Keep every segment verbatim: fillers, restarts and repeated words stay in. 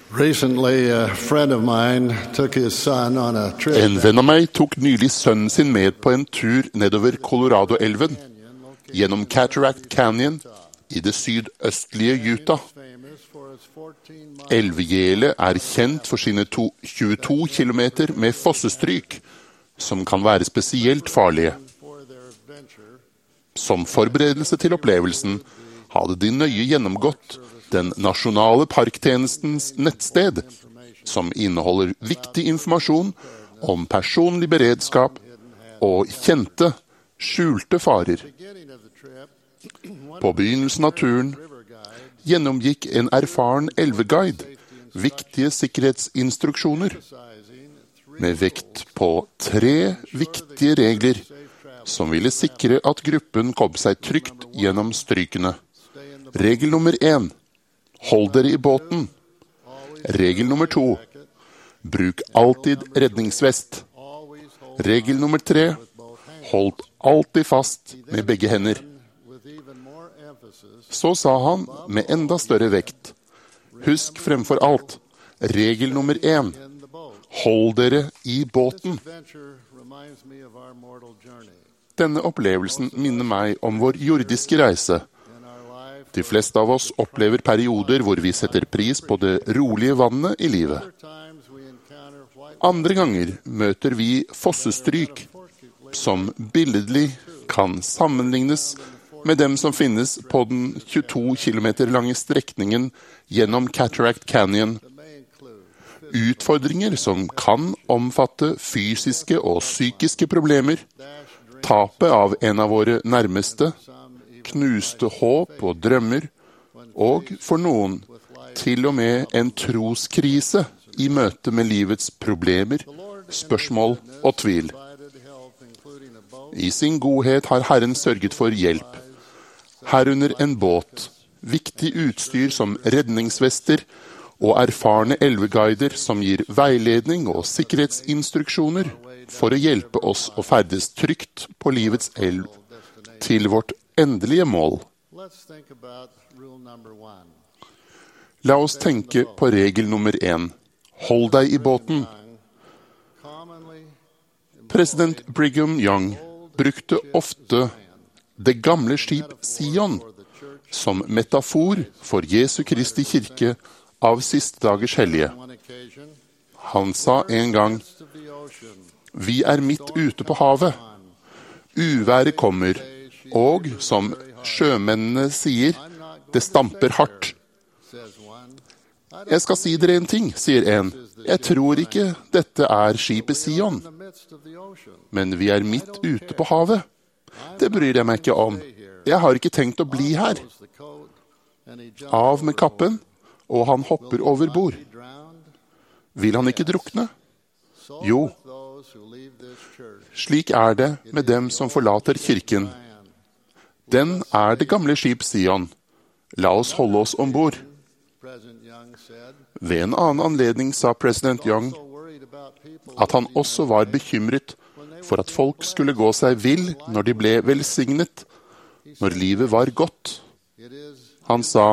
Recently, a friend of mine took his son on a trip. En venn av meg tok nylig sønnen sin med på en tur nedover Colorado-elven, gjennom Cataract Canyon i det sydøstlige Utah. Elvegjelet er kjent for sine to, tjueto kilometer med fossestryk, som kan være spesielt farlige. Som forberedelse til opplevelsen hadde de nøye gjennomgått den nasjonale parktjenestens nettsted, som inneholder viktig informasjon om personlig beredskap og kjente, skjulte farer. På begynnelsen av turen gjennomgikk en erfaren elveguide viktige sikkerhetsinstruksjoner, med vekt på tre viktige regler som ville sikre at gruppen kom seg trygt gjennom strykene. Regel nummer én: hold dere i båten. Regel nummer to: bruk alltid redningsvest. Regel nummer tre: hold alltid fast med begge hender. Så sa han med enda større vekt: husk fremfor alt, regel nummer én: hold dere i båten. Denne opplevelsen minner meg om vår jordiske reise. De fleste av oss opplever perioder hvor vi setter pris på det rolige vannet i livet. Andre ganger møter vi fossestryk, som billedlig kan sammenlignes med dem som finnes på den tjueto kilometer lange strekningen gjennom Cataract Canyon. Utfordringer som kan omfatte fysiske og psykiske problemer, tapet av en av våre nærmeste, knuste håp og drømmer, og for noen til og med en troskrise i møte med livets problemer, spørsmål og tvil. I sin godhet har Herren sørget for hjelp, herunder en båt, viktig utstyr som redningsvester og erfarne elveguider som gir veiledning og sikkerhetsinstruksjoner for å hjelpe oss å ferdes trygt på livets elv til vårt endelige mål. La oss tenke på regel nummer én. Hold deg i båten. President Brigham Young brukte ofte det gamle skip Sion som metafor for Jesu Kristi kirke av siste dagers hellige. Han sa en gang: vi er midt ute på havet. Uværet kommer, og som sjømennene sier, det stamper hardt. Jeg skal si dere en ting, sier en. Jeg tror ikke dette er skipet Sion, men vi er midt ute på havet. Det bryr jeg meg ikke om. Jeg har ikke tenkt å bli her. Av med kappen, og han hopper over bord. Vil han ikke drukne? Jo. Slik er det med dem som forlater kirken. Den er det gamle skip Sion. La oss holde oss ombord. Ved en annen anledning sa president Young at han også var bekymret for at folk skulle gå seg vill når de ble velsignet, når livet var godt. Han sa: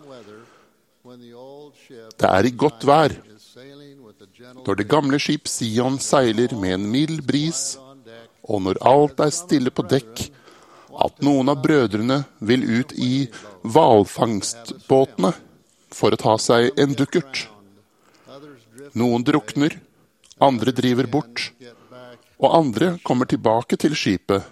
det er i godt vær, når det gamle skip Sion seiler med en mild bris, og når alt er stille på dekk, at noen av brødrene vil ut i hvalfangstbåtene for å ta seg en dukkert. Noen drukner, andre driver bort, og andre kommer tilbake til skipet.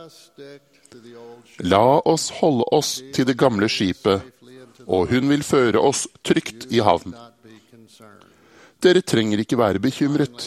La oss holde oss til det gamle skipet, og hun vil føre oss trygt i havn. Dere trenger ikke være bekymret.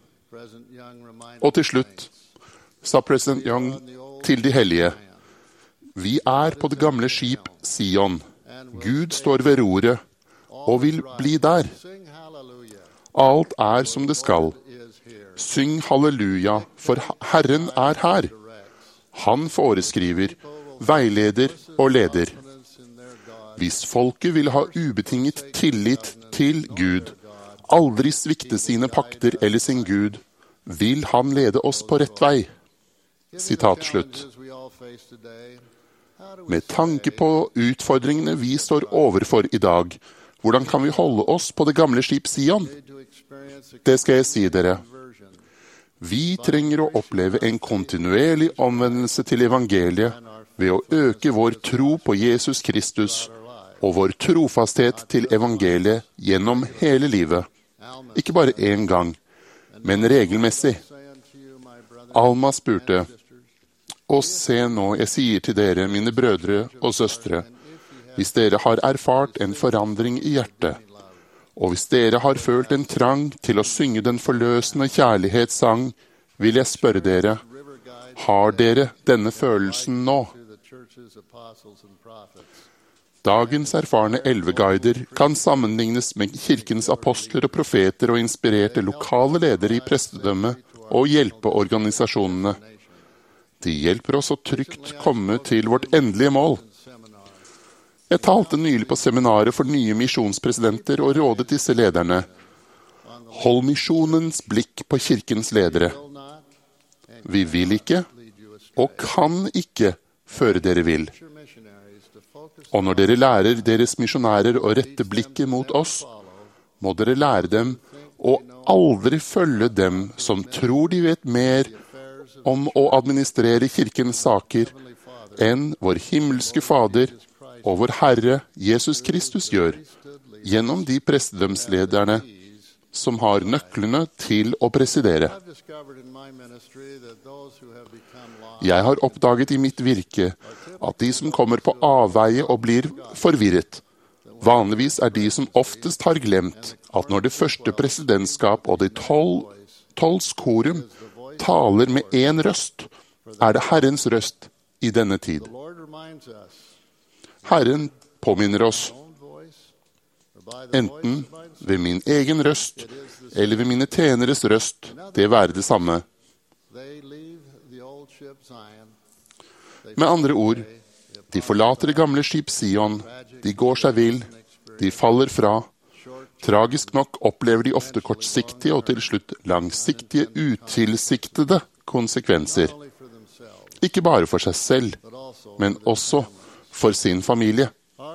Og til slutt sa president Young til de hellige: vi er på det gamle skip Sion. Gud står ved roret og vil bli der. Alt er som det skal. Syng halleluja, for Herren er her. Han foreskriver, veileder og leder. Hvis folket vil ha ubetinget tillit til Gud, aldri svikte sine pakter eller sin Gud, vil han lede oss på rett vei. Sitat slutt. Med tanke på utfordringene vi står overfor i dag, Hvordan kan vi holde oss på det gamle skip Sion? Det skal jeg si dere. Vi trenger å oppleve en kontinuerlig omvendelse til evangeliet ved å øke vår tro på Jesus Kristus og vår trofasthet til evangeliet gjennom hele livet. Ikke bare en gang, men regelmessig. Alma spurte, «Og se nå, jeg sier til dere, mine brødre og søstre, hvis dere har erfart en forandring i hjertet, og hvis dere har følt en trang til å synge den forløsende kjærlighetssang, vil jeg spørre dere, har dere denne følelsen nå?» Dagens erfarne elveguider kan sammenlignes med kirkens apostler og profeter og inspirerte lokale ledere i prestedømmet og hjelpeorganisasjonene. De hjelper oss å trygt komme til vårt endelige mål. Jeg talte nylig på seminaret for nye misjonspresidenter og rådet disse lederne. Hold misjonens blikk på kirkens ledere. Vi vil ikke, og kan ikke, føre dere vil. Og når dere lærer deres misjonærer å rette blikket mot oss, må dere lære dem å aldri følge dem som tror de vet mer om å administrere kirkens saker enn vår himmelske Fader og vår Herre Jesus Kristus gjør, gjennom de prestedømslederne som har nøklene til å presidere. Jeg har oppdaget i mitt virke at de som kommer på avveie og blir forvirret, vanligvis er de som oftest har glemt at når det første presidentskap og det tolv, tolvskorum taler med en røst, er det Herrens røst i denne tid. Herren påminner oss, enten ved min egen røst, eller ved mine tjeneres røst, det være det samme. Med andre ord, de forlater det gamle skip Sion, de går seg vill, de faller fra. Tragisk nok opplever de ofte kortsiktige og til slutt langsiktige, utilsiktede konsekvenser. Ikke bare for seg selv, men også for sin familie.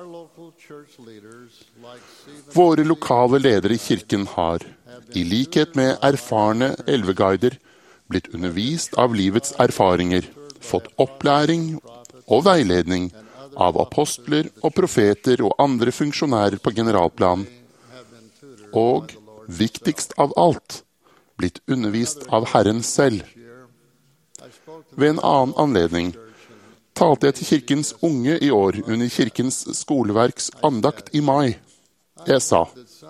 Våre lokale ledere i kirken har, i likhet med erfarne elveguider, blitt undervist av livets erfaringer, fått opplæring og veiledning av apostler og profeter og andre funksjonærer på generalplan, og, viktigst av alt, blitt undervist av Herren selv. Ved en annen anledning talte jeg til kirkens unge i år under kirkens skoleverks andakt i mai. Jeg sa,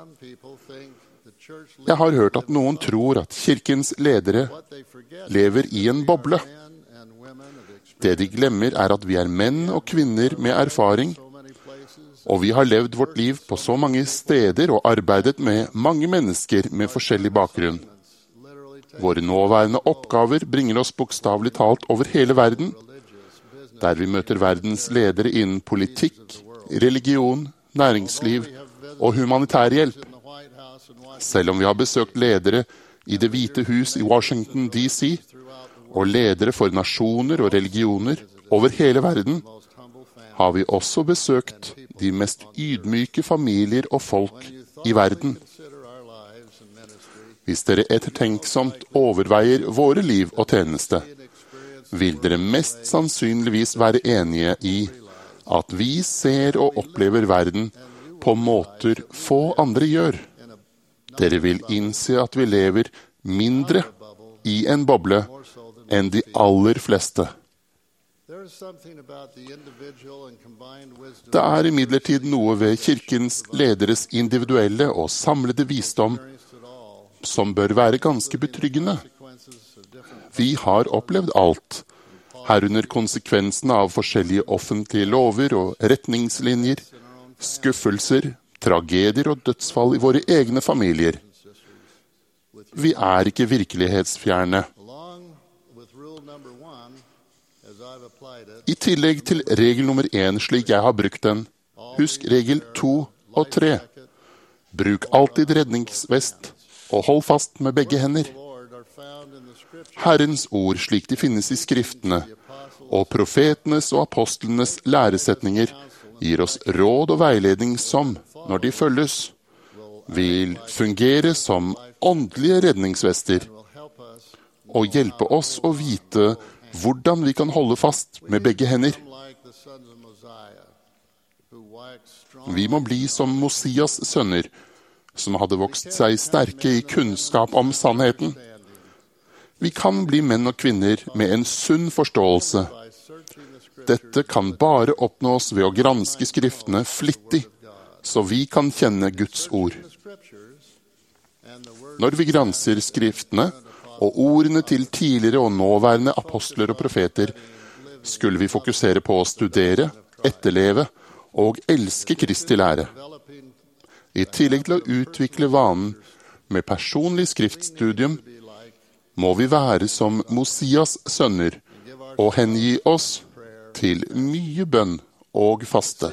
jeg har hørt at noen tror at kirkens ledere lever i en boble. Det de glemmer er at vi er menn og kvinner med erfaring, og vi har levd vårt liv på så mange steder og arbeidet med mange mennesker med forskjellig bakgrunn. Våre nåværende oppgaver bringer oss bokstavelig talt over hele verden, der vi møter verdens ledere innen politikk, religion, næringsliv og humanitær hjelp. Selv om vi har besøkt ledere i Det hvite hus i Washington D C og ledere for nasjoner og religioner over hele verden, har vi også besøkt de mest ydmyke familier og folk i verden. Hvis dere ettertenksomt overveier våre liv og tjeneste, vil dere mest sannsynligvis være enige i at vi ser og opplever verden på måter få andre gjør. Dere vil innse at vi lever mindre i en boble enn de aller fleste. Det er imidlertid noe ved kirkens lederes individuelle og samlede visdom som bør være ganske betryggende. Vi har opplevd alt, herunder konsekvensene av forskjellige offentlige lover og retningslinjer, skuffelser, tragedier og dødsfall i våre egne familier. Vi er ikke virkelighetsfjerne. I tillegg til regel nummer én, slik jeg har brukt den, husk regel to og tre. Bruk alltid redningsvest, og hold fast med begge hender. Herrens ord, slik de finnes i skriftene, og profetenes og apostlenes læresetninger, gir oss råd og veiledning som, når de følges, vil fungere som åndelige redningsvester og hjelpe oss å vite hvordan vi kan holde fast med begge hender. Vi må bli som Mosias sønner, som hadde vokst seg sterke i kunnskap om sannheten. Vi kan bli menn og kvinner med en sunn forståelse. Dette kan bare oppnås ved å granske skriftene flittig, så vi kan kjenne Guds ord. Når vi granser skriftene og ordene til tidligere og nåværende apostler og profeter, skulle vi fokusere på å studere, etterleve og elske Kristi lære. I tillegg til å utvikle vanen med personlig skriftstudium, må vi være som Mosias sønner og hengi oss til mye bønn og faste.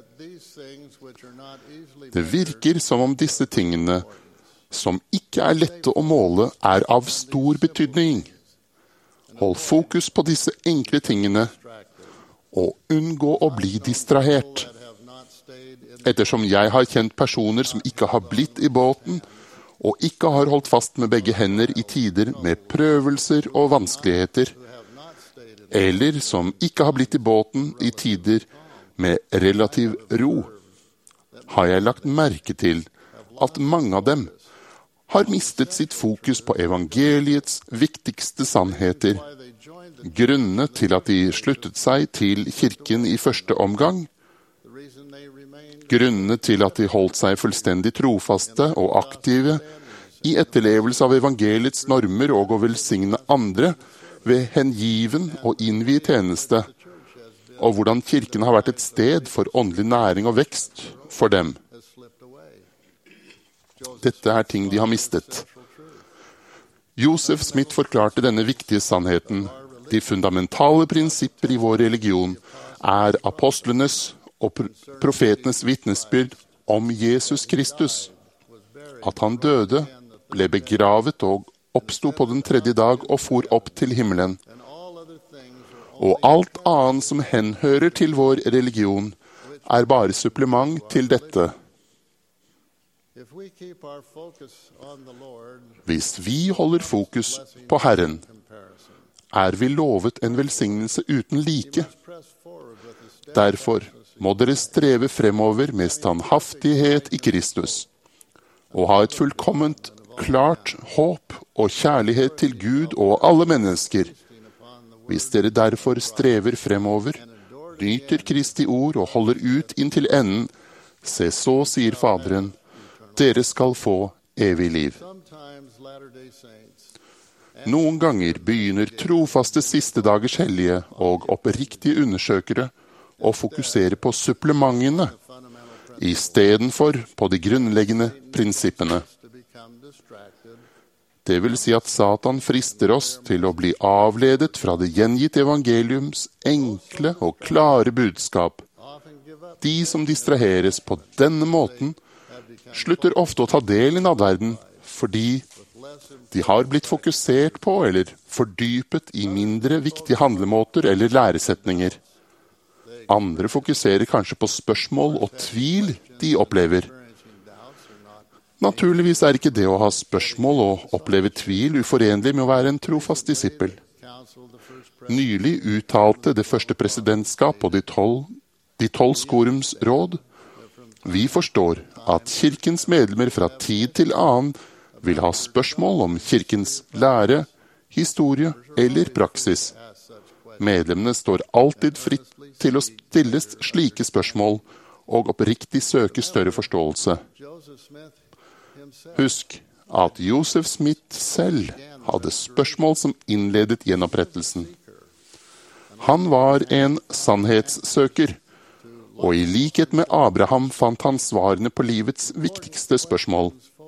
Det virker som om disse tingene, som ikke er lette å måle, er av stor betydning. Hold fokus på disse enkle tingene, og unngå å bli distrahert. Ettersom jeg har kjent personer som ikke har blitt i båten, og ikke har holdt fast med begge hender i tider med prøvelser og vanskeligheter, eller som ikke har blitt i båten i tider med relativ ro, har jeg lagt merke til at mange av dem har mistet sitt fokus på evangeliets viktigste sannheter. Grunnene til at de sluttet seg til kirken i første omgang, grunnene til at de holdt seg fullstendig trofaste og aktive i etterlevelse av evangeliets normer og å velsigne andre ved hengiven og innvie tjeneste, og hvordan kirken har vært et sted for åndelig næring og vekst for dem. Dette er ting de har mistet. Joseph Smith forklarte denne viktige sannheten. De fundamentale prinsipper i vår religion er apostlenes og profetenes vitnesbyrd om Jesus Kristus. At han døde, ble begravet og oppsto på den tredje dag og for opp til himmelen. Og alt annet som henhører til vår religion, er bare supplement til dette. Hvis vi holder fokus på Herren, er vi lovet en velsignelse uten like. Derfor må dere streve fremover med standhaftighet i Kristus, og ha et fullkomment, klart håp og kjærlighet til Gud og alle mennesker. Hvis dere derfor strever fremover, nyter Kristi ord og holder ut inntil enden, se så, sier Faderen, dere skal få evig liv. Noen ganger begynner trofaste siste dagers hellige og oppriktige undersøkere å fokusere på supplementene, i stedet for på de grunnleggende prinsippene. Det vil si at Satan frister oss til å bli avledet fra det gjengitt evangeliums enkle og klare budskap. De som distraheres på denne måten, slutter ofte å ta del i nadverden, fordi de har blitt fokusert på eller fordypet i mindre viktige handlemåter eller læresetninger. Andre fokuserer kanskje på spørsmål og tvil de opplever. Naturligvis er ikke det å ha spørsmål og oppleve tvil uforenlig med å være en trofast disippel. Nylig uttalte det første presidentskap og de tolv, de tolv Skorums råd: vi forstår at kirkens medlemmer fra tid til annen vil ha spørsmål om kirkens lære, historie eller praksis. Medlemmene står alltid fritt til å stille slike spørsmål og oppriktig søke større forståelse. Husk at Joseph Smith selv hadde spørsmål som innledet gjenopprettelsen. Han var en sannhetssøker, og i likhet med Abraham fant han svarene på livets viktigste spørsmål.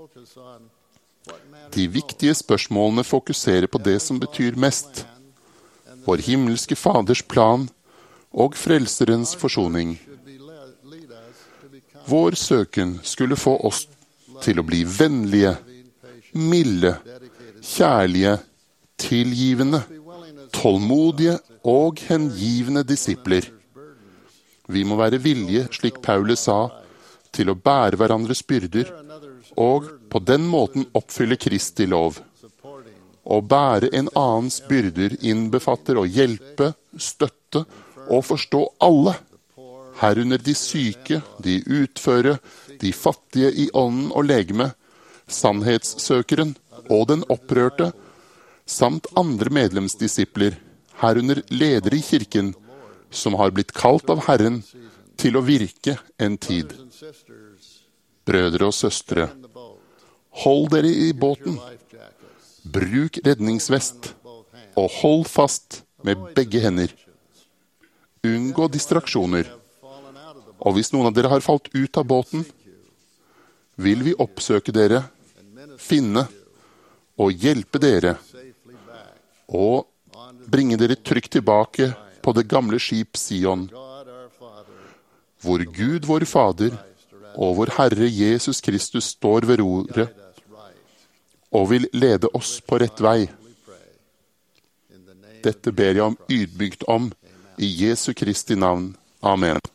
De viktige spørsmålene fokuserer på det som betyr mest, vår himmelske Faders plan og Frelserens forsoning. Vår søken skulle få oss til å bli vennlige, milde, kjærlige, tilgivende, tålmodige og hengivende disipler. Vi må være villige, slik Paulus sa, til å bære hverandres byrder, og på den måten oppfylle Kristi lov. Å bære en annens byrder innbefatter å hjelpe, støtte og forstå alle, herunder de syke, de utføre, de fattige i ånden og legeme, sannhetssøkeren og den opprørte, samt andre medlemsdisipler, herunder ledere i kirken, som har blitt kalt av Herren til å virke en tid. Brødre og søstre, hold dere i båten, bruk redningsvest, og hold fast med begge hender. Unngå distraksjoner. Og hvis noen av dere har falt ut av båten, vil vi oppsøke dere, finne og hjelpe dere, og bringe dere trygt tilbake på det gamle skip Sion, hvor Gud vår Fader og vår Herre Jesus Kristus står ved roret og vil lede oss på rett vei. Dette ber jeg om ydmykt om i Jesu Kristi navn. Amen.